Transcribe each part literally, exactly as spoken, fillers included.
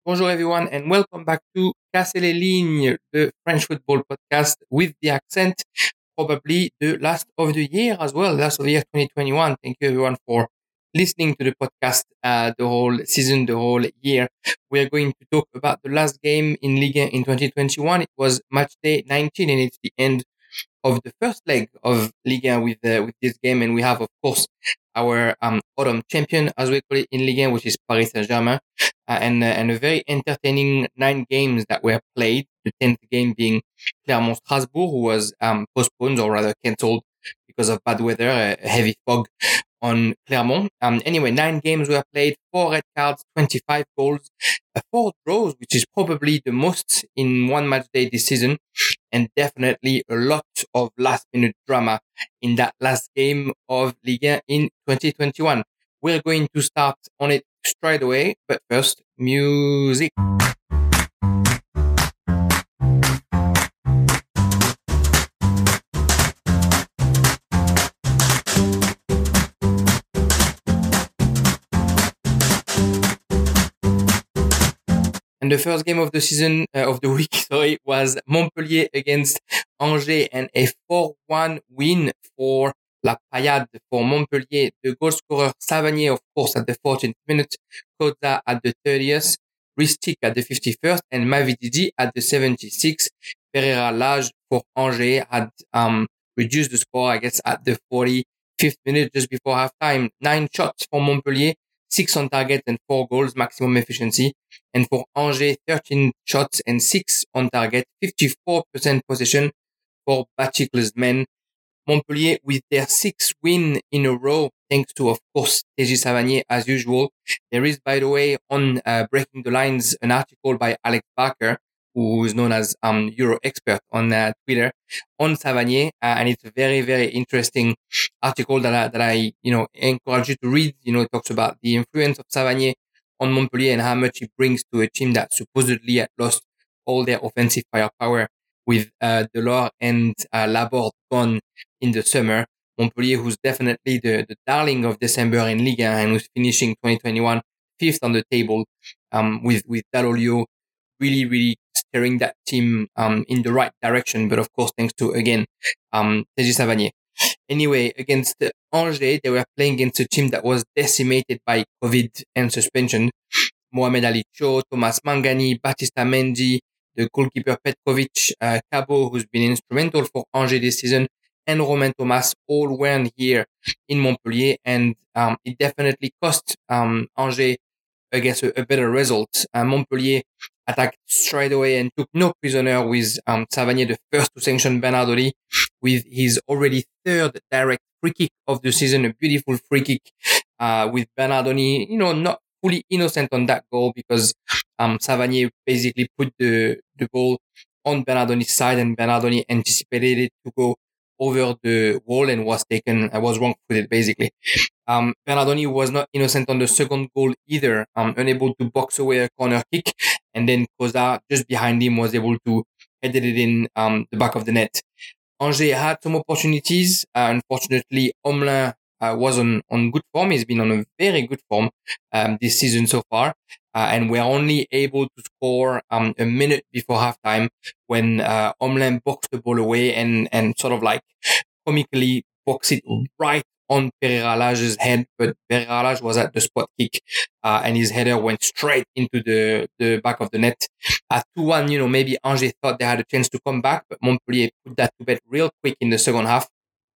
Bonjour everyone and welcome back to Casser les lignes, the French football podcast with the accent, probably the last of the year as well, last of the year twenty twenty-one. Thank you everyone for listening to the podcast uh, the whole season, the whole year. We are going to talk about the last game in Ligue one in twenty twenty-one. It was match day nineteen and it's the end of the first leg of Ligue one with uh, with this game, and we have of course our um, autumn champion, as we call it in Ligue one, which is Paris Saint-Germain, uh, and uh, and a very entertaining nine games that were played. The tenth game being Clermont Strasbourg, who was um, postponed or rather cancelled because of bad weather, a heavy fog on Clermont. Um, anyway, nine games were played, four red cards, twenty-five goals, uh, four draws, which is probably the most in one match day this season, and definitely a lot of last minute drama in that last game of Ligue one in twenty twenty-one. We're going to start on it straight away, but first, music. And the first game of the season, uh, of the week, sorry, was Montpellier against Angers, and a four one win for La Paillade for Montpellier. The goal scorer Savanier, of course, at the fourteenth minute, Koza at the thirtieth, Ristic at the fifty-first, and Mavididi at the seventy-sixth. Pereira Lage for Angers had um reduced the score, I guess, at the forty-fifth minute, just before halftime. Nine shots for Montpellier, six on target and four goals, maximum efficiency. And for Angers, thirteen shots and six on target, fifty-four percent possession for Bachicle's men. Montpellier with their sixth win in a row, thanks to, of course, T J Savanier as usual. There is, by the way, on uh, Breaking the Lines, an article by Alex Barker, who is known as um Euro expert on uh, Twitter, on Savanier, uh, and it's a very, very interesting article that I, that I, you know, encourage you to read. You know, it talks about the influence of Savanier on Montpellier and how much he brings to a team that supposedly had lost all their offensive firepower with uh, Delors and uh, Laborde gone in the summer. Montpellier, who's definitely the, the darling of December in Ligue one and who's finishing twenty twenty-one fifth on the table, um, with, with Dall'Oglio really, really steering that team, um, in the right direction. But of course, thanks to, again, um, T J Savanier. Anyway, against Angers, they were playing against a team that was decimated by COVID and suspension. Mohamed Ali Cho, Thomas Mangani, Batista Mendy, the goalkeeper Petrovic, uh, Cabo, who's been instrumental for Angers this season, and Romain Thomas all weren't here in Montpellier, and um, it definitely cost um, Angers, I guess, a, a better result. Uh, Montpellier attacked straight away and took no prisoner, with um, Savanier the first to sanction Bernardoni with his already third direct free kick of the season, a beautiful free kick uh, with Bernardoni, you know, not fully innocent on that goal, because um, Savanier basically put the, the goal on Bernardoni's side, and Bernardoni anticipated it to go over the wall and was taken, I was wrong-footed basically. Um, Bernardoni was not innocent on the second goal either, um, unable to box away a corner kick, and then Koza, just behind him, was able to head it in um, the back of the net. Angers had some opportunities. Uh, unfortunately, Omelin uh, was on, on good form. He's been on a very good form um, this season so far. Uh, and we're only able to score um, a minute before halftime when uh, Omelin boxed the ball away and, and sort of like comically boxed it right on Pereira Lage's head, but Pereira Lage was at the spot kick, uh, and his header went straight into the, the back of the net. At two one, you know, maybe Angers thought they had a chance to come back, but Montpellier put that to bed real quick in the second half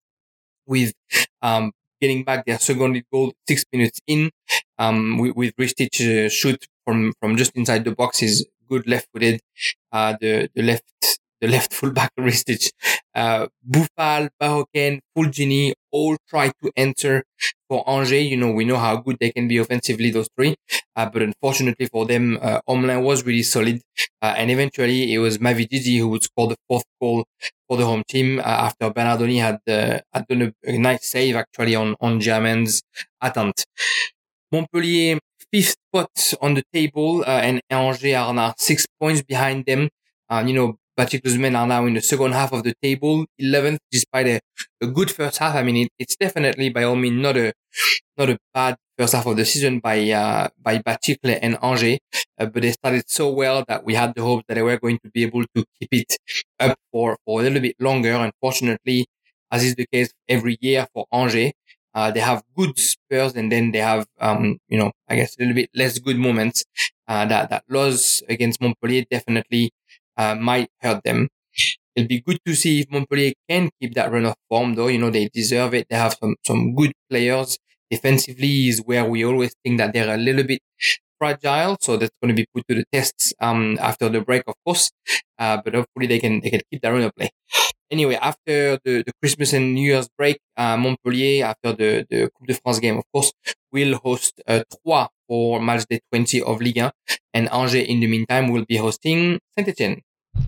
with, um, getting back their second lead goal six minutes in, um, with, with Ristic uh, shoot from, from just inside the box. Is good left-footed, uh, the, the left, the left fullback Ristic, uh, Boufal, Bahoken, Fulgini, all try to enter for Angers. You know, we know how good they can be offensively, those three. Uh, but unfortunately for them, uh, Omelin was really solid. Uh, and eventually it was Mavididi who would score the fourth goal for the home team, uh, after Bernardoni had, uh, had done a, a nice save actually on, on Germain's attempt. Montpellier, fifth spot on the table, uh, and Angers are now six points behind them. Uh, you know, Bachicle's men are now in the second half of the table, eleventh, despite a, a good first half. I mean, it, it's definitely by all means not a, not a bad first half of the season by uh, by Baticle and Angers, uh, but they started so well that we had the hope that they were going to be able to keep it up for, for a little bit longer. Unfortunately, as is the case every year for Angers, uh, they have good spurs and then they have, um, you know, I guess a little bit less good moments. Uh, that, that loss against Montpellier definitely, uh, might hurt them. It'll be good to see if Montpellier can keep that run of form though. You know, they deserve it. They have some, some good players. Defensively is where we always think that they're a little bit fragile. So that's going to be put to the tests, um, after the break, of course. Uh, but hopefully they can, they can keep that run of play. Anyway, after the, the Christmas and New Year's break, uh, Montpellier, after the, the Coupe de France game, of course, will host uh, Troyes for match day twenty of Ligue one. And Angers, in the meantime, will be hosting Saint-Etienne.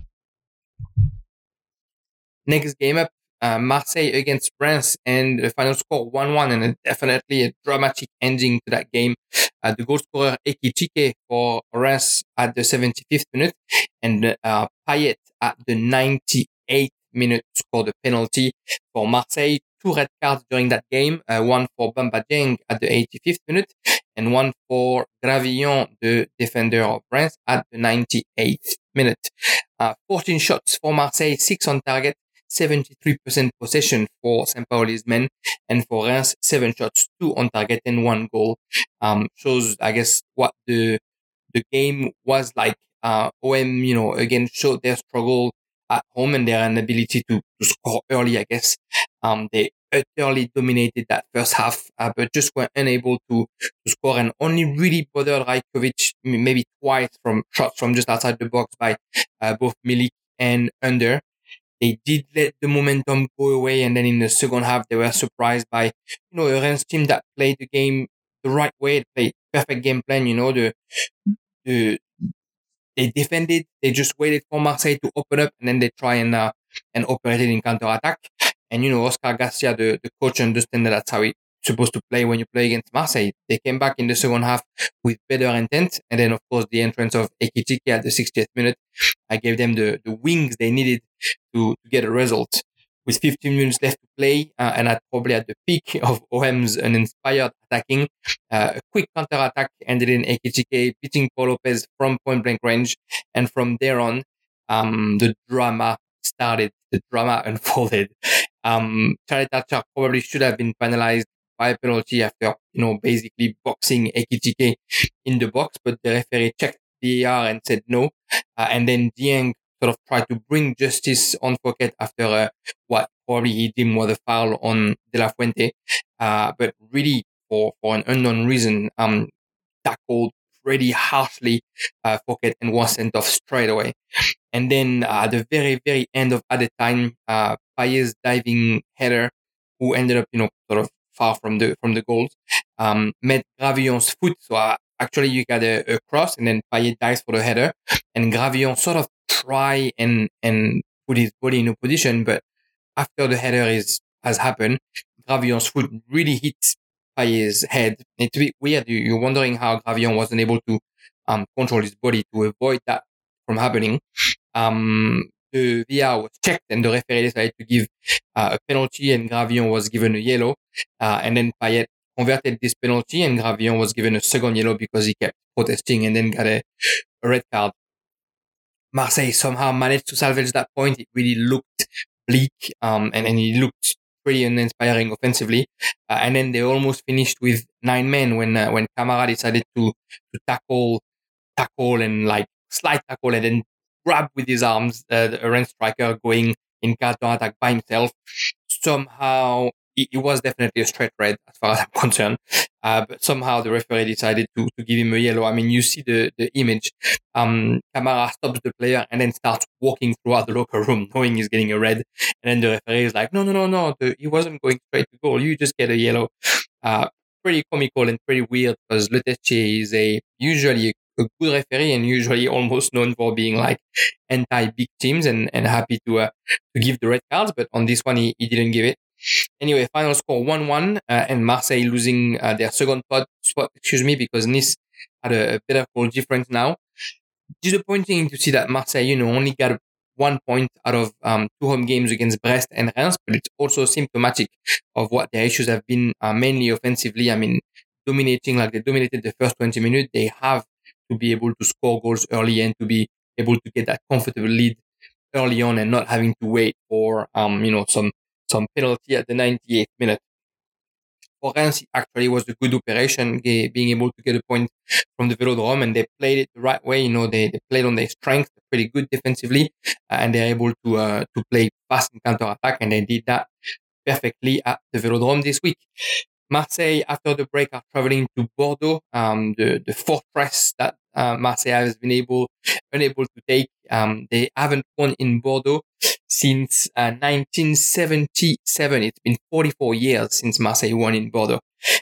Next game up, uh, Marseille against Reims, and the final score one one, and a, definitely a dramatic ending to that game. Uh, the goal scorer Ekitike for Reims at the seventy-fifth minute, and uh, Payet at the ninety-eighth minute scored a penalty for Marseille. Two red cards during that game, uh, one for Bamba Dieng at the eighty-fifth minute, and one for Gravillon, the defender of Reims, at the ninety-eighth minute. Uh, fourteen shots for Marseille, six on target, seventy-three percent possession for Saint-Pauli's men, and for Reims, seven shots, two on target and one goal. Um, shows, I guess, what the, the game was like. Uh, O M, you know, again, showed their struggle at home and their inability to, to score early, I guess. Um, they utterly dominated that first half, uh, but just were unable to, to score, and only really bothered Rajkovic maybe twice from shots from just outside the box by, uh, both Milik and Under. They did let the momentum go away, and then in the second half, they were surprised by, you know, a Rennes team that played the game the right way, they played perfect game plan, you know, the, the, they defended, they just waited for Marseille to open up, and then they try and, uh, and operated in counter-attack. And, you know, Oscar Garcia, the, the coach, understand that that's how it's supposed to play when you play against Marseille. They came back in the second half with better intent. And then, of course, the entrance of Ekitike at the sixtieth minute, I gave them the, the wings they needed to, to get a result. With fifteen minutes left to play, uh, and at probably at the peak of O M's uninspired attacking, uh, a quick counter-attack ended in Ekitike beating Paul Lopez from point-blank range. And from there on, um, the drama started, the drama unfolded. Um, Charlie Thatcher probably should have been penalized by a penalty after, you know, basically boxing Ekitike in the box, but the referee checked V A R and said no. Uh, and then Dieng sort of tried to bring justice on Fouquet after uh, what probably he deemed was a foul on De La Fuente. Uh, but really, for, for an unknown reason, um, tackled pretty harshly, uh, Fouquet, and was sent off straight away. And then uh, at the very, very end of added time, uh, Payet's diving header, who ended up, you know, sort of far from the, from the goals, um, met Gravillon's foot. So uh, actually you got a, a cross, and then Payet dives for the header, and Gravillon sort of try and, and put his body in a position. But after the header is, has happened, Gravillon's foot really hits Payet's head. It's a bit weird. You, you're wondering how Gravillon wasn't able to, um, control his body to avoid that from happening. Um, the V A R was checked, and the referee decided to give, uh, a penalty, and Gravillon was given a yellow. Uh, and then Payet converted this penalty, and Gravillon was given a second yellow because he kept protesting, and then got a, a red card. Marseille somehow managed to salvage that point. It really looked bleak, um, and, and it looked pretty uninspiring offensively. Uh, and then they almost finished with nine men when, uh, when Camara decided to, to tackle, tackle and like slide tackle, and then grab with his arms, uh, the Rennes striker going in counter-attack by himself. Somehow, it, it was definitely a straight red as far as I'm concerned. Uh, but somehow the referee decided to, to give him a yellow. I mean, you see the, the image. Um, Camara stops the player and then starts walking throughout the locker room knowing he's getting a red. And then the referee is like, no, no, no, no, the, he wasn't going straight to goal. You just get a yellow. Uh, pretty comical and pretty weird, because Le Techier is a, usually a a good referee, and usually almost known for being like anti-big teams and, and happy to, uh, to give the red cards. But on this one, he, he didn't give it. Anyway, final score one one, uh, and Marseille losing, uh, their second spot, spot, excuse me, because Nice had a, a better goal difference now. Disappointing to see that Marseille, you know, only got one point out of, um, two home games against Brest and Reims, but it's also symptomatic of what their issues have been, uh, mainly offensively. I mean, dominating like they dominated the first twenty minutes, they have to be able to score goals early and to be able to get that comfortable lead early on and not having to wait for, um, you know, some, some penalty at the ninety-eighth minute. For Reims, it actually was a good operation, being able to get a point from the Velodrome, and they played it the right way. You know, they, they played on their strength, pretty good defensively, uh, and they're able to uh, to play fast and counter attack, and they did that perfectly at the Velodrome this week. Marseille, after the break, are traveling to Bordeaux, um, the, the fortress that uh, Marseille has been able, unable to take. Um, they haven't won in Bordeaux since uh, nineteen seventy-seven. It's been forty-four years since Marseille won in Bordeaux.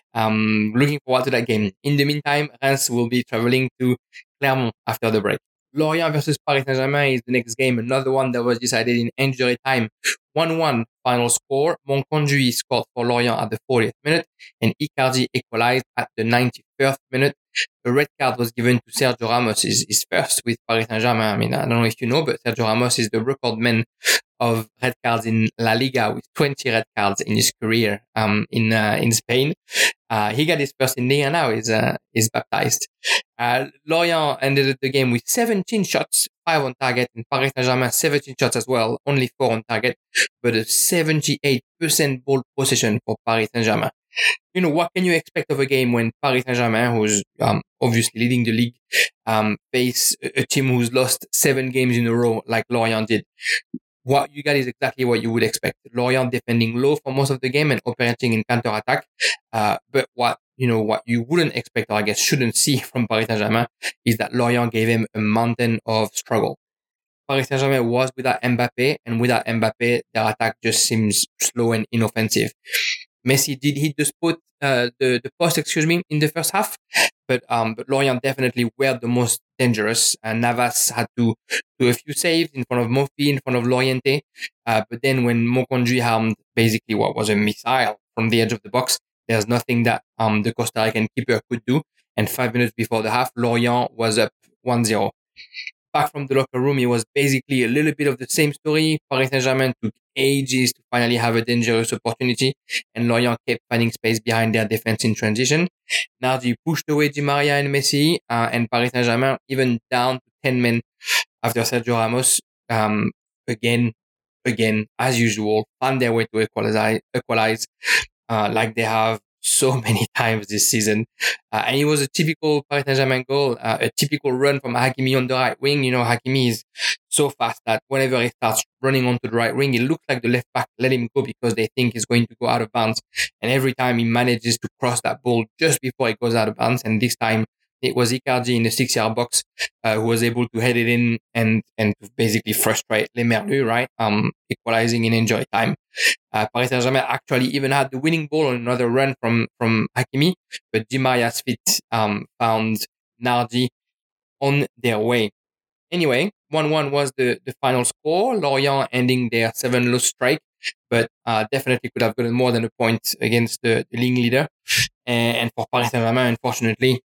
Um, looking forward to that game. In the meantime, Reims will be traveling to Clermont after the break. Lorient versus Paris Saint-Germain is the next game, another one that was decided in injury time. one one final score. Monconduit scored for Lorient at the fortieth minute, and Icardi equalized at the ninety-first minute. A red card was given to Sergio Ramos, his, his first with Paris Saint-Germain. I mean, I don't know if you know, but Sergio Ramos is the record man of red cards in La Liga with twenty red cards in his career, um, in, uh, in Spain. Uh, he got his first in there and now is, uh, is baptized. Uh, Lorient ended the game with seventeen shots, five on target, and Paris Saint-Germain seventeen shots as well, only four on target, but a seventy-eight percent ball possession for Paris Saint-Germain. You know, what can you expect of a game when Paris Saint-Germain, who's um, obviously leading the league, um, face a, a team who's lost seven games in a row like Lorient did? What you got is exactly what you would expect. Lorient defending low for most of the game and operating in counter-attack. Uh, but what, you know, what you wouldn't expect, or I guess shouldn't see from Paris Saint-Germain, is that Lorient gave him a mountain of struggle. Paris Saint-Germain was without Mbappe, and without Mbappe, their attack just seems slow and inoffensive. Messi did hit the spot, uh, the, the post, excuse me, in the first half, but, um, but Lorient definitely were the most dangerous. And Navas had to do a few saves in front of Mofi, in front of Loriente. Uh, but then when Monconduit harmed basically what was a missile from the edge of the box, there's nothing that, um, the Costa Rican keeper could do. And five minutes before the half, Lorient was up one zero. Back from the locker room, it was basically a little bit of the same story. Paris Saint-Germain took ages to finally have a dangerous opportunity, and Lorient kept finding space behind their defense in transition. Nardi pushed away Di Maria and Messi, uh, and Paris Saint-Germain, even down to ten men after Sergio Ramos, um, again, again, as usual, found their way to equalize, equalize, uh, like they have so many times this season. Uh, and it was a typical Paris Saint-Germain goal, uh, a typical run from Hakimi on the right wing. You know, Hakimi is so fast that whenever he starts running onto the right wing, it looks like the left back let him go because they think he's going to go out of bounds. And every time he manages to cross that ball just before he goes out of bounds. And this time it was Icardi in the six-yard box, uh, who was able to head it in and, and to basically frustrate Les Merlus, right? Um, equalizing in injury time. Uh, Paris Saint-Germain actually even had the winning ball on another run from, from Hakimi, but Di Maria's feet, um, found Nardi on their way. Anyway, one one was the, the final score. Lorient ending their seven loss strike, but, uh, definitely could have gotten more than a point against the, the league leader. And, and for Paris Saint-Germain, unfortunately,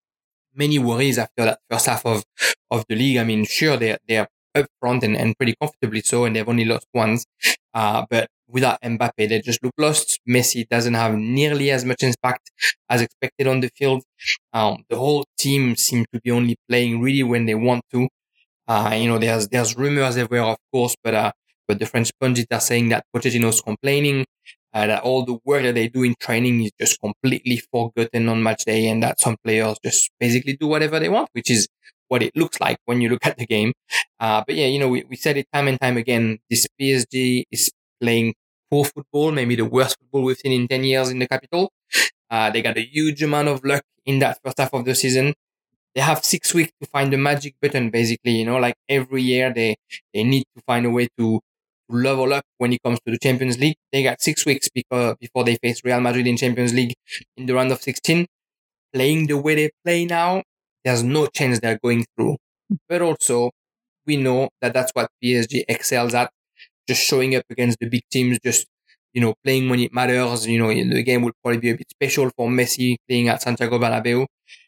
many worries after that first half of, of the league. I mean, sure, they're, they're up front and, and pretty comfortably so, and they've only lost once. Uh, but without Mbappe, they just look lost. Messi doesn't have nearly as much impact as expected on the field. Um, the whole team seems to be only playing really when they want to. Uh, you know, there's, there's rumors everywhere, of course, but, uh, but the French pundits are saying that Pochettino's complaining, uh, that all the work that they do in training is just completely forgotten on match day, and that some players just basically do whatever they want, which is what it looks like when you look at the game. Uh, but yeah, you know, we, we said it time and time again, this P S G is playing poor football, maybe the worst football we've seen in ten years in the capital. Uh, they got a huge amount of luck in that first half of the season. They have six weeks to find the magic button, basically, you know, like every year they, they need to find a way to level up when it comes to the Champions League. They got six weeks because, before they face Real Madrid in Champions League in the round of sixteen. Playing the way they play now, there's no chance they're going through. But also, we know that that's what P S G excels at, just showing up against the big teams, just, you know, playing when it matters. You know, the game will probably be a bit special for Messi playing at Santiago Bernabeu.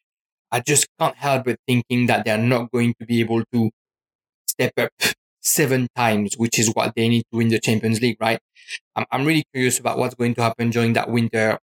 I just can't help but thinking that they're not going to be able to step up seven times, which is what they need to win the Champions League, right? I'm, I'm really curious about what's going to happen during that winter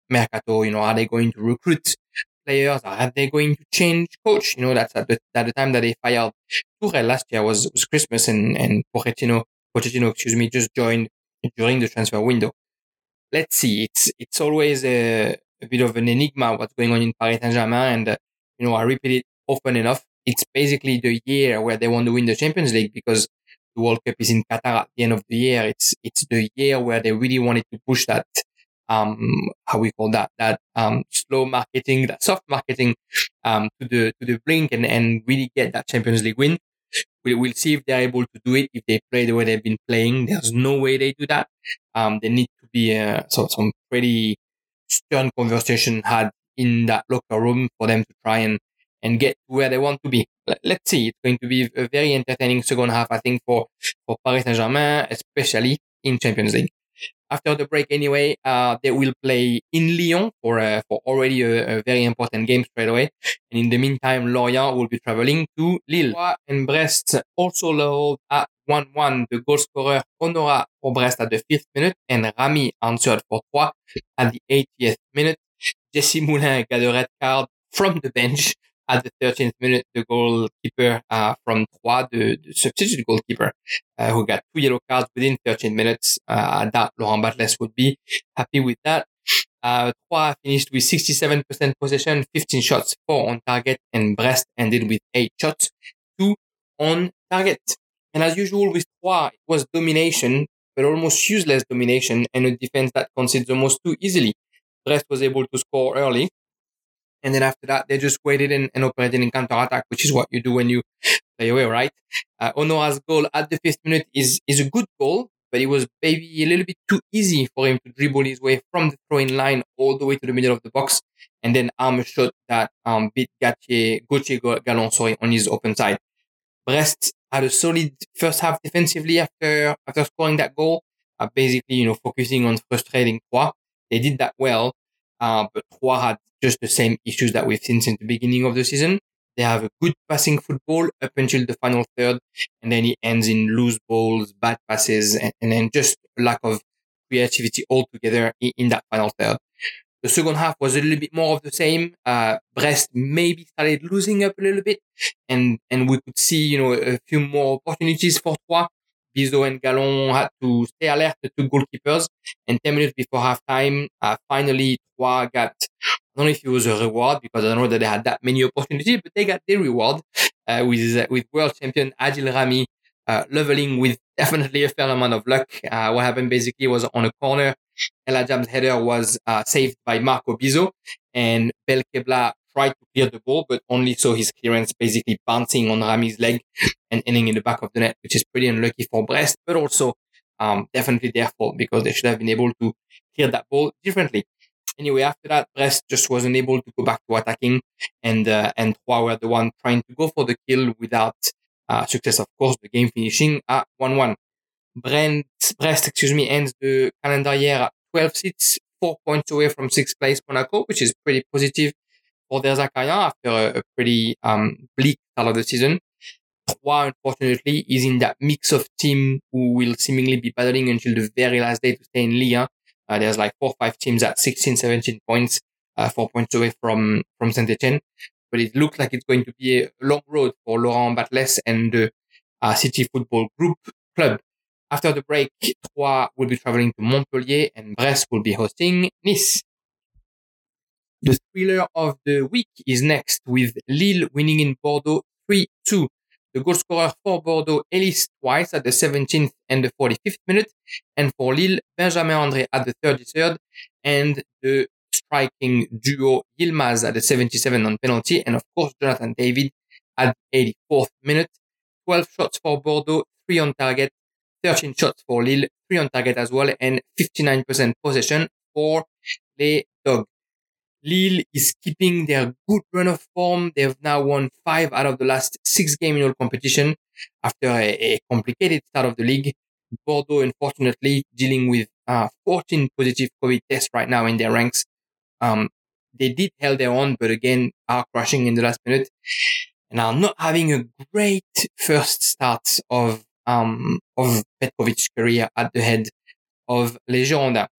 mercato? You know, are they going to recruit players? Are they going to change coach? You know, that's at the, at the time that they fired Tuchel last year was, was Christmas, and, and Pochettino, Pochettino, excuse me, just joined during the transfer window. Let's see. It's, it's always a, a bit of an enigma what's going on in Paris Saint-Germain. And, uh, you know, I repeat it often enough. It's basically the year where they want to win the Champions League because the World Cup is in Qatar at the end of the year. It's, it's the year where they really wanted to push that, um, how we call that, that, um, slow marketing, that soft marketing, um, to the, to the brink and, and really get that Champions League win. We, we'll see if they're able to do it. If they play the way they've been playing, there's no way they do that. Um, they need to be, uh, so some pretty stern conversation had in that locker room for them to try and, and get to where they want to be. Let's see. It's going to be a very entertaining second half, I think, for, for Paris Saint-Germain, especially in Champions League. After the break, anyway, uh, they will play in Lyon for, uh, for already a, a very important game straight away. And in the meantime, Lorient will be traveling to Lille. Troyes and Brest also leveled at one one. The goal scorer Honora for Brest at the fifth minute and Rami answered for Troyes at the eightieth minute. Jesse Moulin got a red card from the bench at the thirteenth minute. The goalkeeper uh, from Troyes, the, the substitute goalkeeper, uh, who got two yellow cards within thirteen minutes. Uh, I doubt Laurent Batles would be happy with that. Uh, Troyes finished with sixty-seven percent possession, fifteen shots, four on target, and Brest ended with eight shots, two on target. And as usual with Troyes, it was domination, but almost useless domination, and a defense that concedes almost too easily. Brest was able to score early. And then after that, they just waited and, and operated in counter-attack, which is what you do when you play away, right? Uh, Honora's goal at the fifth minute is, is a good goal, but it was maybe a little bit too easy for him to dribble his way from the throwing line all the way to the middle of the box and then arm a shot that, um, beat Gauthier, Gauthier Gallon, sorry, on his open side. Brest had a solid first half defensively after, after scoring that goal, uh, basically, you know, focusing on frustrating Troyes. They did that well. Uh, but Troyes had just the same issues that we've seen since the beginning of the season. They have a good passing football up until the final third, and then it ends in loose balls, bad passes, and, and then just a lack of creativity altogether in, in that final third. The second half was a little bit more of the same. Uh, Brest maybe started losing up a little bit, and, and we could see, you know, a few more opportunities for Troyes. Bizot and Gallon had to stay alert, the two goalkeepers. And ten minutes before halftime, uh, finally, Troyes got, I don't know if it was a reward because I don't know that they had that many opportunities, but they got their reward, uh, with, uh, with world champion Adil Rami, uh, leveling with definitely a fair amount of luck. Uh, what happened basically was on a corner, El Ajam's header was, uh, saved by Marco Bizot, and Belkebla tried to clear the ball, but only saw his clearance basically bouncing on Rami's leg and ending in the back of the net, which is pretty unlucky for Brest, but also, um, definitely their fault because they should have been able to clear that ball differently. Anyway, after that, Brest just wasn't able to go back to attacking, and, uh, and Troyes were the one trying to go for the kill without, uh, success, of course, the game finishing at one one. Brent, Brest, excuse me, ends the calendar year at twelve seats, four points away from sixth place Monaco, which is pretty positive for their Zakarian after a, a pretty, um, bleak start of the season. Troyes, unfortunately, is in that mix of team who will seemingly be battling until the very last day to stay in Ligue one. Uh, there's like four or five teams at sixteen, seventeen points, uh, four points away from, from Saint-Etienne. But it looks like it's going to be a long road for Laurent Batles and the, uh, City Football Group club. After the break, Troyes will be traveling to Montpellier and Brest will be hosting Nice. The thriller of the week is next with Lille winning in Bordeaux three two. The goal scorer for Bordeaux, Ellis, twice at the seventeenth and the forty-fifth minute, and for Lille, Benjamin André at the thirty-third, and the striking duo Yilmaz at the seventy-seventh on penalty, and of course Jonathan David at the eighty-fourth minute. twelve shots for Bordeaux, three on target, thirteen shots for Lille, three on target as well, and fifty-nine percent possession for les Dogs. Lille is keeping their good run of form. They've now won five out of the last six games in all competition after a, a complicated start of the league. Bordeaux, unfortunately, dealing with uh, fourteen positive COVID tests right now in their ranks. Um, they did held their own, but again, are crashing in the last minute and are not having a great first start of, um, of Petrovic's career at the head of Les Girondins.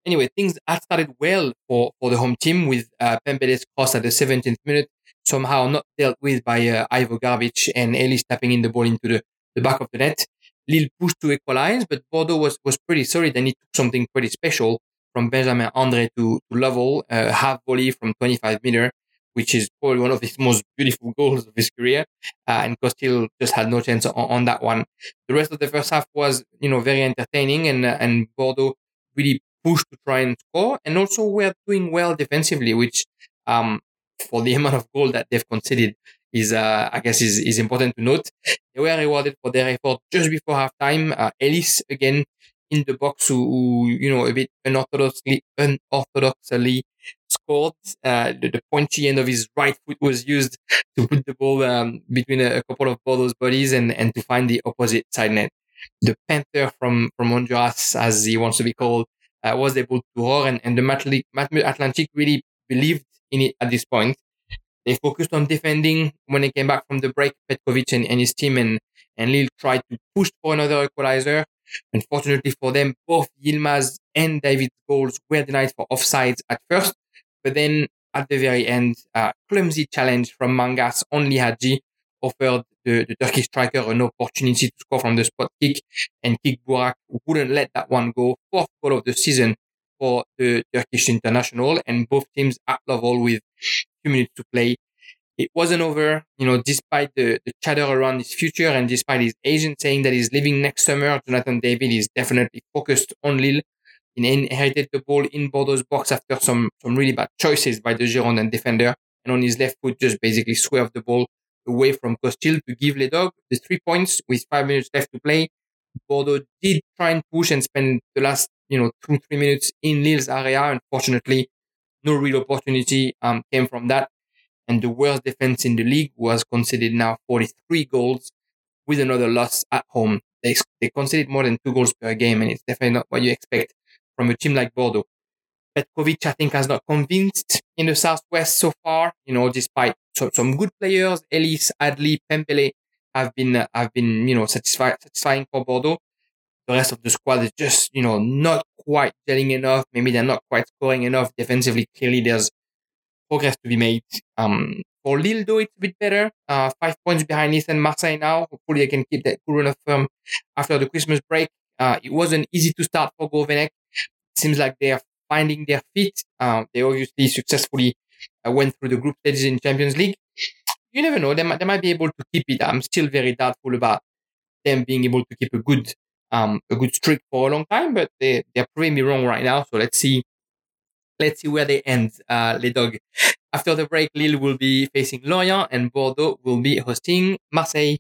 anyway, things had started well for, for the home team with uh, Pembele's cross at the seventeenth minute, somehow not dealt with by uh, Ivo Garbic and Ellis tapping in the ball into the, the back of the net. Lille pushed to equalize, but Bordeaux was, was pretty solid and it took something pretty special from Benjamin André to, to level a half volley from twenty-five meter, which is probably one of his most beautiful goals of his career. Uh, and Costil just had no chance on, on that one. The rest of the first half was, you know, very entertaining, and uh, and Bordeaux really pushed to try and score, and also were doing well defensively, which um for the amount of goal that they've conceded is uh I guess is is important to note. They were rewarded for their effort just before halftime. Uh, Ellis again in the box, who, who you know a bit unorthodoxly unorthodoxly scored. Uh, the, the pointy end of his right foot was used to put the ball um, between a, a couple of Bordeaux's bodies and and to find the opposite side net. The Panther from from Honduras, as he wants to be called, uh, was able to roar, and, and the Matmut Atlantic really believed in it at this point. They focused on defending when they came back from the break. Petkovic and, and his team and, and Lille tried to push for another equalizer. Unfortunately for them, both Yilmaz and David's goals were denied for offsides at first, but then at the very end, a clumsy challenge from Mangas Only Hadji offered the, the Turkish striker an opportunity to score from the spot kick, and Kik Burak wouldn't let that one go. Fourth goal of the season for the Turkish international, and both teams at level with few minutes to play. It wasn't over, you know, despite the, the chatter around his future and despite his agent saying that he's leaving next summer. Jonathan David is definitely focused on Lille. He inherited the ball in Bordeaux's box after some, some really bad choices by the Girondin defender, and on his left foot just basically swerved the ball away from Costil to give Les Dogs the three points with five minutes left to play. Bordeaux did try and push and spend the last, you know, two, three minutes in Lille's area. Unfortunately, no real opportunity um, came from that. And the worst defense in the league was conceded now forty-three goals with another loss at home. They, they conceded more than two goals per game, and it's definitely not what you expect from a team like Bordeaux. Petkovic, I think, has not convinced in the Southwest so far, you know, despite some, some good players. Ellis, Adli, Pempele have been, uh, have been, you know, satisfy, satisfying for Bordeaux. The rest of the squad is just, you know, not quite gelling enough. Maybe they're not quite scoring enough. Defensively, clearly there's progress to be made. Um, for Lille, though, it's a bit better. Uh, five points behind Nice and Marseille now. Hopefully they can keep that good run of form after the Christmas break. Uh, it wasn't easy to start for Gourvenec. Seems like they are finding their feet. Uh, they obviously successfully uh, went through the group stages in Champions League. You never know. They might, they might be able to keep it. I'm still very doubtful about them being able to keep a good, um, a good streak for a long time, but they, they're proving me wrong right now. So let's see. Let's see where they end, uh, Les Dogs. After the break, Lille will be facing Lorient and Bordeaux will be hosting Marseille.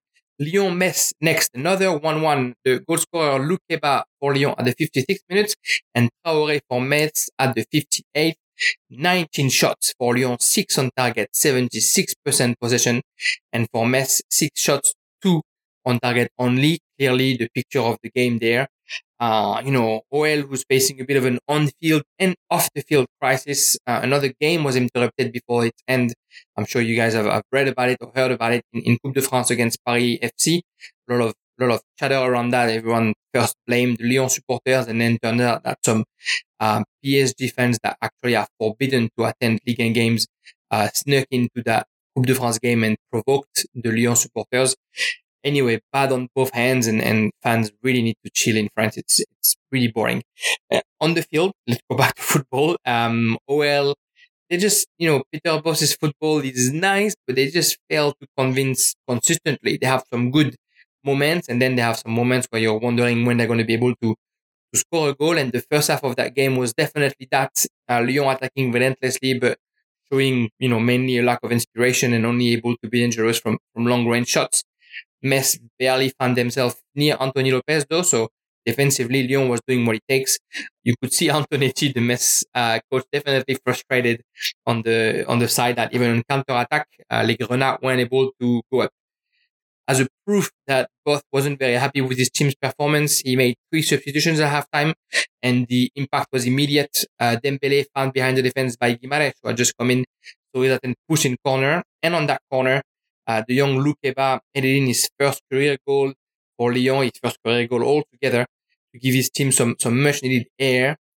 Lyon-Metz next, another one one. The goal scorer Loukeba for Lyon at the fifty-sixth minute and Traoré for Metz at the fifty-eighth. nineteen shots for Lyon, six on target, seventy-six percent possession. And for Metz, six shots, two on target only. Clearly the picture of the game there. Uh, you know, O L who's facing a bit of an on-field and off-the-field crisis. Uh, another game was interrupted before its end. I'm sure you guys have, have read about it or heard about it in, in Coupe de France against Paris F C. A lot of, lot of chatter around that. Everyone first blamed the Lyon supporters, and then turned out that some, um, P S G fans that actually are forbidden to attend Ligue one games, uh, snuck into that Coupe de France game and provoked the Lyon supporters. Anyway, bad on both hands, and, and fans really need to chill in France. It's, it's really boring. Uh, on the field, let's go back to football. Um, O L, they just, you know, Peter Bosz's football is nice, but they just fail to convince consistently. They have some good moments, and then they have some moments where you're wondering when they're going to be able to, to score a goal. And the first half of that game was definitely that. Uh, Lyon attacking relentlessly, but showing, you know, mainly a lack of inspiration and only able to be dangerous from, from long range shots. Metz barely found themselves near Anthony Lopez though, so defensively Lyon was doing what it takes. You could see Antonetti, the Metz uh, coach, definitely frustrated on the on the side that even on counter-attack, uh, Les Grenats weren't able to go up. As a proof that Both wasn't very happy with his team's performance, he made three substitutions at halftime, and the impact was immediate. Uh, Dembele found behind the defense by Guimarães, who had just come in, so he let him push in corner, and on that corner, Uh, the young Loukeba headed in his first career goal for Lyon, his first career goal altogether, to give his team some, some much needed air.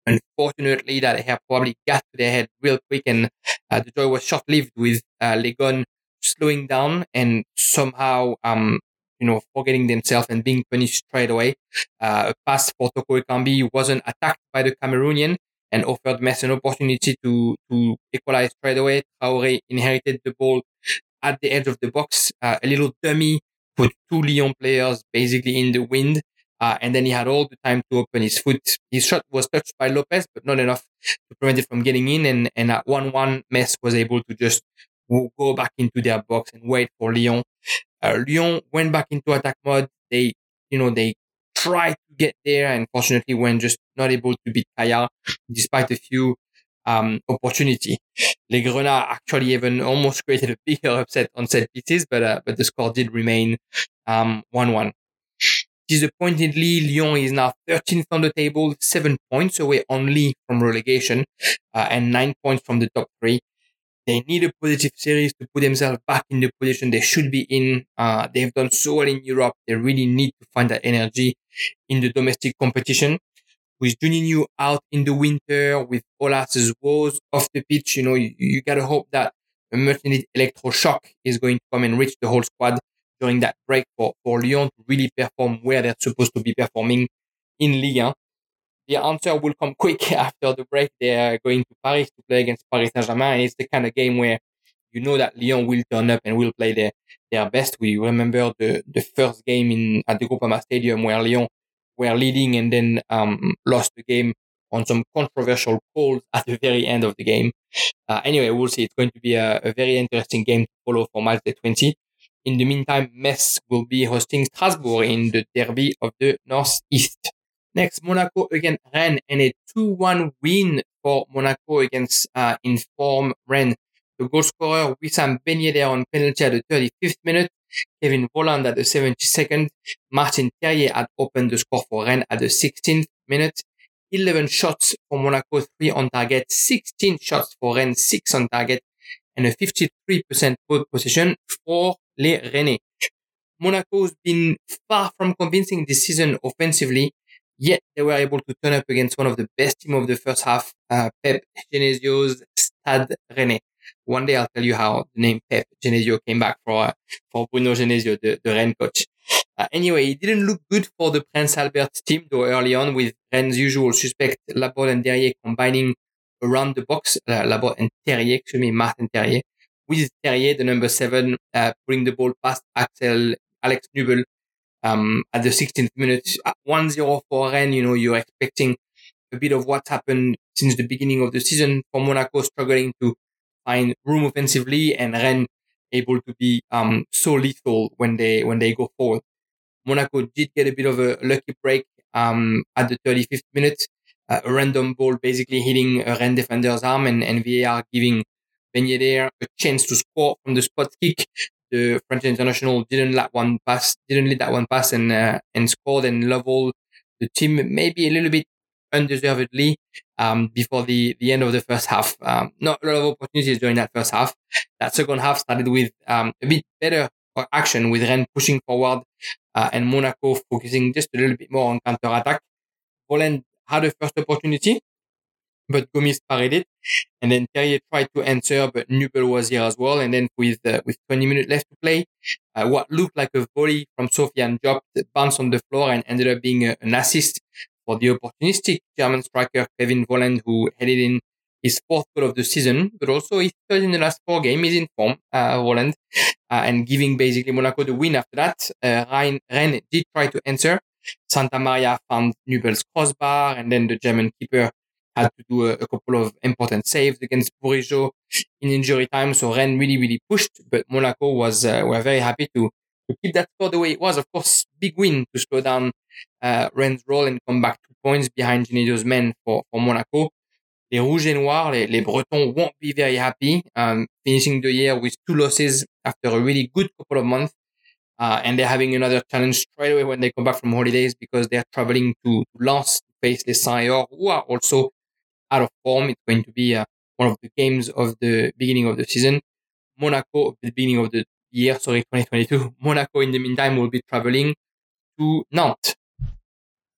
Unfortunately, that hair probably got to their head real quick, and uh, the joy was short-lived with uh, Legon slowing down and somehow, um, you know, forgetting themselves and being punished straight away. Uh, a pass for Toko Ekambi wasn't attacked by the Cameroonian and offered Metz an opportunity to to equalize straight away. Traoré inherited the ball at the edge of the box, uh, a little dummy, put two Lyon players basically in the wind. Uh, and then he had all the time to open his foot. His shot was touched by Lopez, but not enough to prevent it from getting in. And, and at one one, Metz was able to just go back into their box and wait for Lyon. Uh, Lyon went back into attack mode. They, you know, they tried to get there, and fortunately were just not able to beat Kaya despite a few um, opportunity. Les Grenats actually even almost created a bigger upset on set pieces, but uh, but the score did remain um, one one. Disappointingly, Lyon is now thirteenth on the table, seven points away only from relegation, uh, and nine points from the top three. They need a positive series to put themselves back in the position they should be in. Uh, they've done so well in Europe. They really need to find that energy in the domestic competition. With Juninho out in the winter, with Olas's woes off the pitch, you know, you, you gotta hope that a much needed electroshock is going to come and reach the whole squad during that break for, for Lyon to really perform where they're supposed to be performing in Ligue one. The answer will come quick after the break. They are going to Paris to play against Paris Saint-Germain. And it's the kind of game where you know that Lyon will turn up and will play their, their best. We remember the, the first game in at the Groupama Stadium where Lyon were leading and then um, lost the game on some controversial calls at the very end of the game. Uh, anyway, we'll see. It's going to be a, a very interesting game to follow for match day twenty. In the meantime, Metz will be hosting Strasbourg in the derby of the Northeast. Next, Monaco against Rennes, and a two one win for Monaco against uh, informed Rennes. The goal scorer, Wissam Ben Yedder on penalty at the thirty-fifth minute. Kevin Volland at the seventy-second. Martin Terrier had opened the score for Rennes at the sixteenth minute. eleven shots for Monaco, three on target. sixteen shots for Rennes, six on target. And a fifty-three percent ball possession for les Rennais. Monaco's been far from convincing this season offensively, yet they were able to turn up against one of the best team of the first half, uh, Pep Genesio's Stade Rennais. One day I'll tell you how the name Pep Genesio came back for uh, for Bruno Genesio, the, the Rennes coach. Uh, anyway, it didn't look good for the Prince Albert team, though early on, with Rennes' usual suspect Laborde and Terrier combining around the box. Uh, Laborde and Terrier, excuse me, Martin Terrier, with Terrier, the number seven, uh, putting the ball past Axel Alex Nubel um, at the sixteenth minute. At one zero for Rennes, you know, you're expecting a bit of what's happened since the beginning of the season for Monaco, struggling to find room offensively, and Rennes able to be um, so lethal when they when they go forward. Monaco did get a bit of a lucky break um, at the thirty-fifth minute, uh, a random ball basically hitting a Rennes defender's arm, and, and V A R giving Ben Yedder a chance to score from the spot kick. The French international didn't let one pass, didn't let that one pass, and uh, and scored and leveled the team maybe a little bit undeservedly um, before the, the end of the first half. Um, not a lot of opportunities during that first half. That second half started with um, a bit better action, with Rennes pushing forward uh, and Monaco focusing just a little bit more on counter-attack. Volland had a first opportunity, but Gomis parried it. And then Terrier tried to answer, but Nubel was here as well. And then with uh, with twenty minutes left to play, uh, what looked like a volley from Sofiane Diop bounced on the floor and ended up being a, an assist for the opportunistic German striker Kevin Volland, who headed in his fourth goal of the season, but also his third in the last four games. He's in form, uh, Volland, uh, and giving basically Monaco the win after that. Uh, Rhein, Rennes did try to answer. Santa Maria found Nubel's crossbar, and then the German keeper had to do a, a couple of important saves against Bourigeaud in injury time. So Rennes really, really pushed, but Monaco was, uh, were very happy to, to keep that score the way it was. Of course, big win to slow down, uh, Rennes' roll and come back two points behind Genesio's men for, for Monaco. Les Rouges et Noirs, les, les Bretons won't be very happy, um, finishing the year with two losses after a really good couple of months. Uh, and they're having another challenge straight away when they come back from holidays, because they're traveling to Lens to face les Saint-Yor, who are also out of form. It's going to be uh, one of the games of the beginning of the season. Monaco, the beginning of the year, sorry, twenty twenty-two. Monaco, in the meantime, will be traveling to Nantes.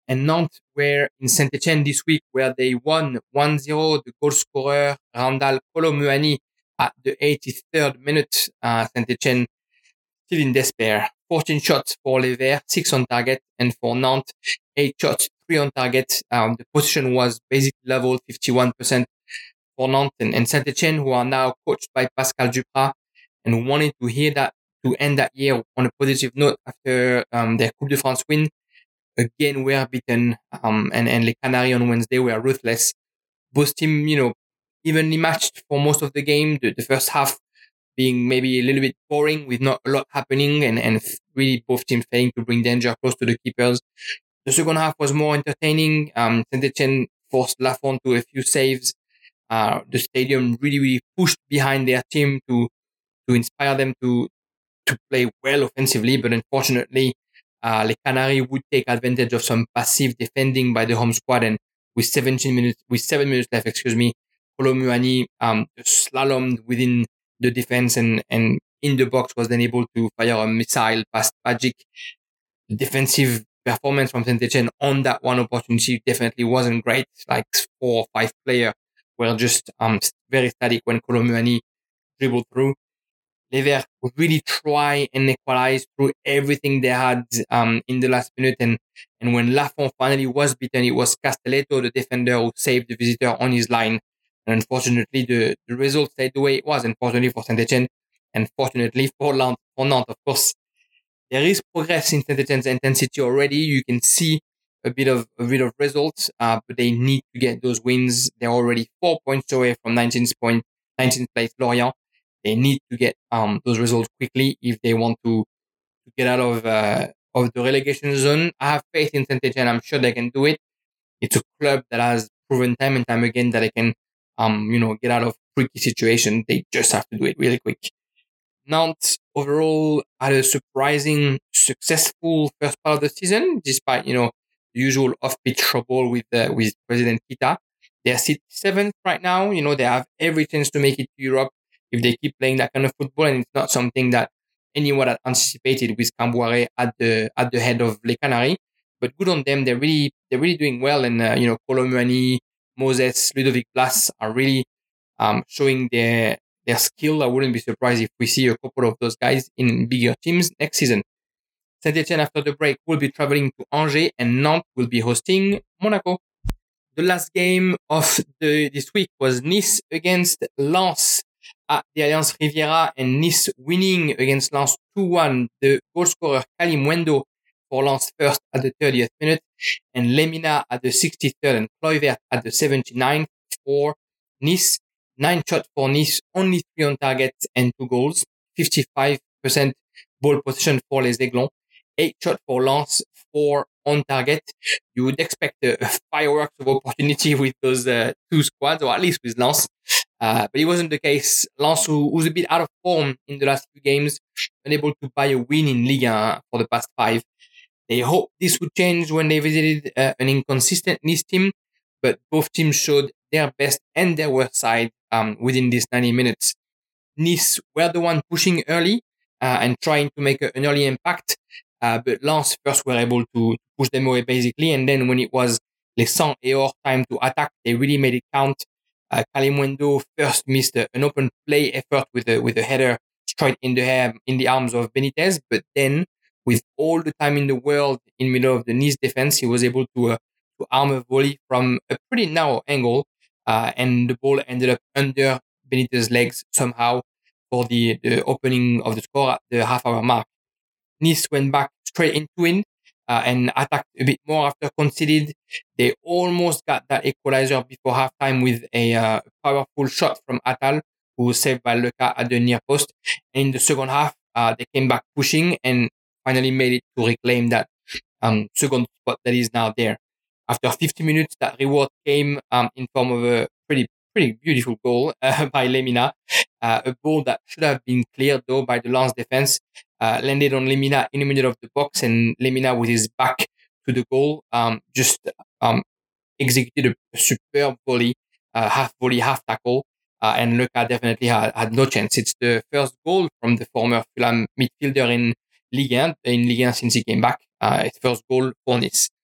and Nantes were in Saint-Etienne this week, where they won one zero. The goal scorer, Randall Kolomuani, at the eighty-third minute. Uh, Saint-Etienne still in despair. fourteen shots for Les Verts, six on target, and for Nantes, eight shots, three on target. Um, the position was basically level, fifty-one percent for Nantes, and, and Saint-Etienne, who are now coached by Pascal Duprat, and wanted to hear that, to end that year on a positive note after um, their Coupe de France win. Again, we are beaten, um, and, and Les Canaries on Wednesday were ruthless. Both teams, you know, evenly matched for most of the game. The, the first half being maybe a little bit boring with not a lot happening, and, and really both teams failing to bring danger close to the keepers. The second half was more entertaining. Um, Saint-Etienne forced Lafont to a few saves. Uh, the stadium really, really pushed behind their team to, to inspire them to, to play well offensively, but unfortunately, uh, Les Canaries would take advantage of some passive defending by the home squad, and with seventeen minutes, with seven minutes left, excuse me, Kolomuani, um, slalomed within the defense and, and in the box, was then able to fire a missile past Pagic. The defensive performance from Saint-Etienne on that one opportunity definitely wasn't great. Like four or five players were just, um, very static when Kolomuani dribbled through. Les Verts really try and equalize through everything they had um, in the last minute. And, and when Lafont finally was beaten, it was Castelletto, the defender, who saved the visitor on his line. And unfortunately, the, the result stayed the way it was, unfortunately for Saint-Etienne, and fortunately for Nantes, for Nantes, of course. There is progress in Saint-Etienne's intensity already. You can see a bit of a bit of results, uh, but they need to get those wins. They're already four points away from nineteenth point, nineteenth place Lorient. They need to get um those results quickly if they want to, to get out of uh, of the relegation zone. I have faith in Saint-Etienne. I'm sure they can do it. It's a club that has proven time and time again that they can um you know get out of tricky situations. They just have to do it really quick. Nantes overall had a surprising, successful first part of the season, despite, you know, the usual off-pitch trouble with uh, with President Kita. They're sit seventh right now. You know, they have every chance to make it to Europe if they keep playing that kind of football, and it's not something that anyone had anticipated with Camboire at the at the head of Les Canaries. But good on them. They're really they're really doing well, and uh, you know, Kolomuani, Moses, Ludovic Blas are really um showing their their skill. I wouldn't be surprised if we see a couple of those guys in bigger teams next season. Saint-Etienne, after the break, will be traveling to Angers, and Nantes will be hosting Monaco. The last game of the this week was Nice against Lens at the Allianz Riviera, and Nice winning against Lens two one. The goal scorer Kalim Wendo for Lens first at the thirtieth minute, and Lemina at the sixty-third, and Kluivert at the seventy-ninth for Nice. Nine shots for Nice, only three on target and two goals. fifty-five percent ball possession for Les Aiglons. Eight shots for Lens, four on target. You would expect a, a fireworks of opportunity with those uh, two squads, or at least with Lens. Uh, but it wasn't the case. Lens, who was a bit out of form in the last few games, unable to buy a win in Ligue one for the past five. They hoped this would change when they visited uh, an inconsistent Nice team, but both teams showed their best and their worst side um, within these ninety minutes. Nice were the one pushing early uh, and trying to make a, an early impact, uh, but Lens first were able to push them away basically, and then when it was Les Sangs et Or time to attack, they really made it count. Uh, Kalim Wendo first missed a, an open play effort with a with a header straight in the air, in the arms of Benitez, but then with all the time in the world in the middle of the Nice defense, he was able to uh, to arm a volley from a pretty narrow angle, uh, and the ball ended up under Benitez's legs somehow for the, the opening of the score at the half-hour mark. Nice went back straight into it uh, and attacked a bit more after conceded. They almost got that equalizer before halftime with a uh, powerful shot from Attal, who was saved by Leca at the near post. And in the second half, uh, they came back pushing and finally made it to reclaim that um, second spot that is now there. After fifty minutes, that reward came um, in form of a pretty pretty beautiful goal uh, by Lemina. Uh, a ball that should have been cleared though by the Lens defense, uh, landed on Lemina in the middle of the box, and Lemina with his back to the goal um, just um, executed a, a superb volley, uh, half volley, half tackle, uh, and Leca definitely had, had no chance. It's the first goal from the former Fulham midfielder in Ligue one, in Ligue one since he came back. Uh, his first goal for Nice.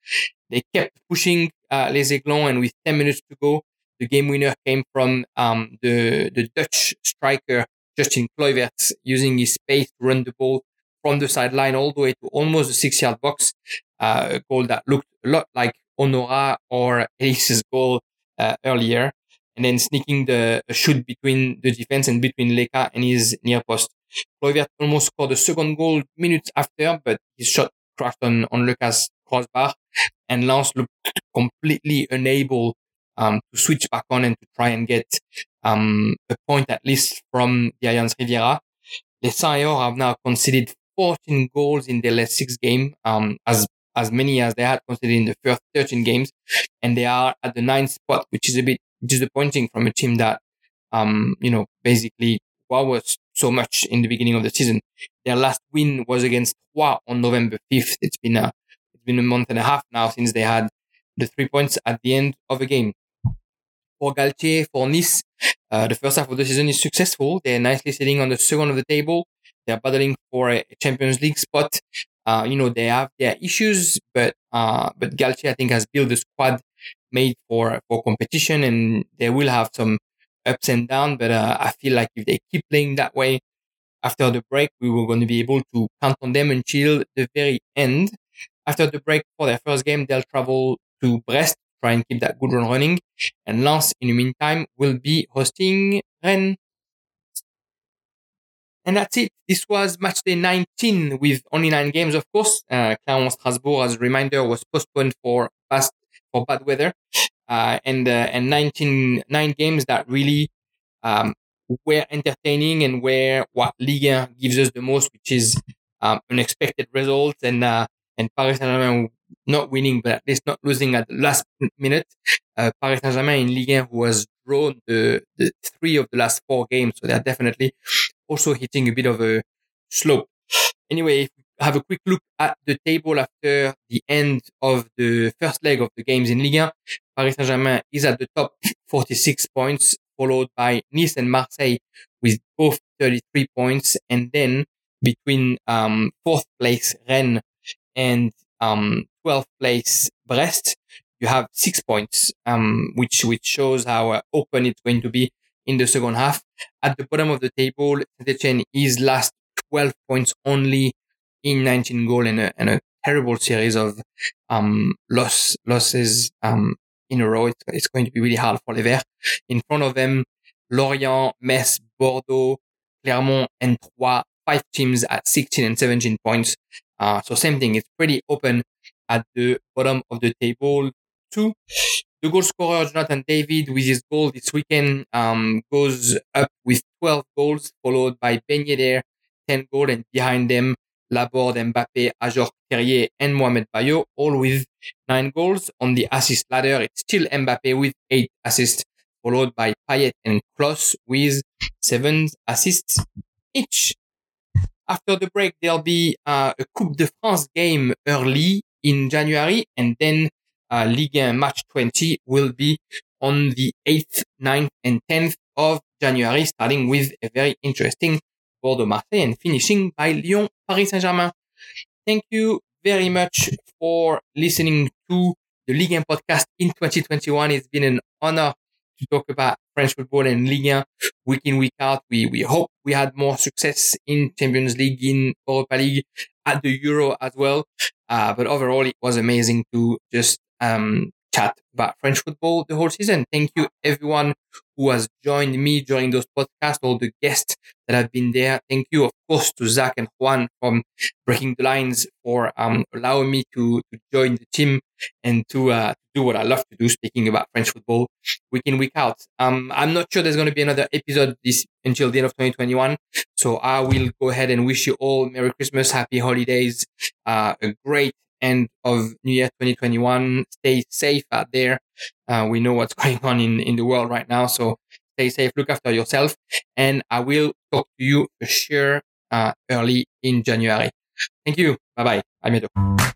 they kept pushing uh, Les Aiglons, and with ten minutes to go, the game winner came from um, the the Dutch striker Justin Kluivert, using his pace to run the ball from the sideline all the way to almost the six-yard box. Uh, a goal that looked a lot like Honora or Elise's goal uh, earlier, and then sneaking the a shoot between the defense and between Leka and his near post. Kluivert almost scored a second goal minutes after, but his shot crashed on, on Leka's crossbar, and Lens looked completely unable um, to switch back on and to try and get um, a point at least from the Allianz Riviera. Les Saint-Éor have now conceded fourteen goals in their last six games, um, as as many as they had conceded in the first thirteen games, and they are at the ninth spot, which is a bit disappointing from a team that, um, you know, basically wow us so much in the beginning of the season. Their last win was against Troyes on November fifth. It's been a it's been a month and a half now since they had the three points at the end of a game. For Galtier, for Nice, uh, the first half of the season is successful. They're nicely sitting on the second of the table. They're battling for a Champions League spot. Uh, you know, they have their issues, but uh, but Galtier, I think, has built a squad made for for competition, and they will have some ups and downs. But uh, I feel like if they keep playing that way, after the break, we were going to be able to count on them until the very end. After the break, for their first game, they'll travel to Brest, try and keep that good run running. And Lens, in the meantime, will be hosting Rennes. And that's it. This was match day nineteen with only nine games, of course. Uh, Clermont-Strasbourg, as a reminder, was postponed for past, for bad weather. Uh, and, uh, and nineteen, nine games that really, um, were entertaining and where what Ligue one gives us the most, which is, um, unexpected results and, uh, and Paris Saint-Germain not winning, but at least not losing at the last minute. Uh, Paris Saint-Germain in Ligue one, who has drawn the, the three of the last four games. So they're definitely also hitting a bit of a slope. Anyway, have a quick look at the table after the end of the first leg of the games in Ligue one. Paris Saint-Germain is at the top, forty-six points, followed by Nice and Marseille with both thirty-three points. And then between um, fourth place Rennes and um, twelfth place Brest, you have six points, um, which which shows how uh, open it's going to be in the second half. At the bottom of the table, Saint-Etienne is last, twelve points only in nineteen goals and a, and a terrible series of um, loss, losses um, in a row. It's, it's going to be really hard for les Verts. In front of them, Lorient, Metz, Bordeaux, Clermont, and Troyes, five teams at sixteen and seventeen points. Uh, so same thing. It's pretty open at the bottom of the table too. The goal scorer, Jonathan David, with his goal this weekend, um, goes up with twelve goals, followed by Ben Yedder, ten goals, and behind them, Laborde, Mbappé, Ajor Terrier, and Mohamed Bayo, all with nine goals. On the assist ladder, it's still Mbappé with eight assists, followed by Payet and Klose with seven assists each. After the break, there'll be uh, a Coupe de France game early in January, and then uh, Ligue one match twenty will be on the eighth, ninth, and tenth of January, starting with a very interesting Bordeaux-Marseille and finishing by Lyon-Paris Saint-Germain. Thank you very much for listening to the Ligue one podcast in twenty twenty-one. It's been an honor to talk about French football and Ligue one week in, week out. We, we hope we had more success in Champions League, in Europa League, at the Euro as well. Uh, but overall, it was amazing to just, um, chat about French football the whole season. Thank you everyone who has joined me during those podcasts, all the guests that have been there. Thank you, of course, to Zach and Juan from Breaking the Lines for, um, allowing me to, to join the team and to, uh, do what I love to do, speaking about French football week in, week out. Um, I'm not sure there's going to be another episode this until the end of twenty twenty-one. So I will go ahead and wish you all Merry Christmas, Happy Holidays, uh, a great end of New Year twenty twenty-one. Stay safe out there. Uh, we know what's going on in, in the world right now. So stay safe, look after yourself, and I will talk to you for sure, uh, early in January. Thank you. Bye bye. À bientôt.